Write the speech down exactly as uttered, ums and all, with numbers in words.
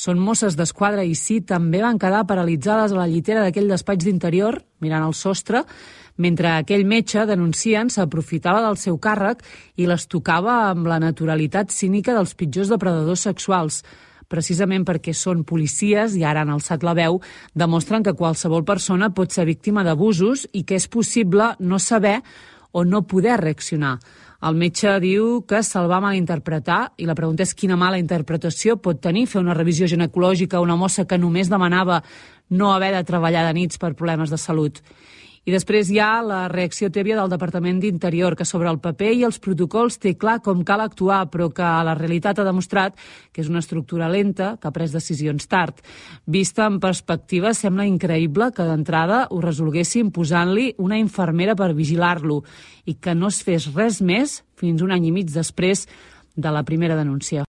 Són Mosses d'Esquadra i sí, també van quedar paralitzades a la llitera d'aquell despatx d'Interior, mirant el sostre, mentre aquell metge, denuncien, s'aprofitava del seu càrrec i les tocava amb la naturalitat cínica dels pitjors depredadors sexuals. Precisament perquè són policies i ara han alçat la veu, demostren que qualsevol persona pot ser víctima d'abusos i que és possible no saber o no poder reaccionar. El metge diu que se'l va malinterpretar i la pregunta és quina mala interpretació pot tenir fer una revisió ginecològica a una mossa que només demanava no haver de treballar de nits per problemes de salut. I després hi ha la reacció tèbia del Departament d'Interior, que sobre el paper i els protocols té clar com cal actuar, però que la realitat ha demostrat que és una estructura lenta, que ha pres decisions tard. Vista en perspectiva, sembla increïble que d'entrada ho resolguessin posant-li una infermera per vigilar-lo i que no es fes res més fins un any i mig després de la primera denúncia.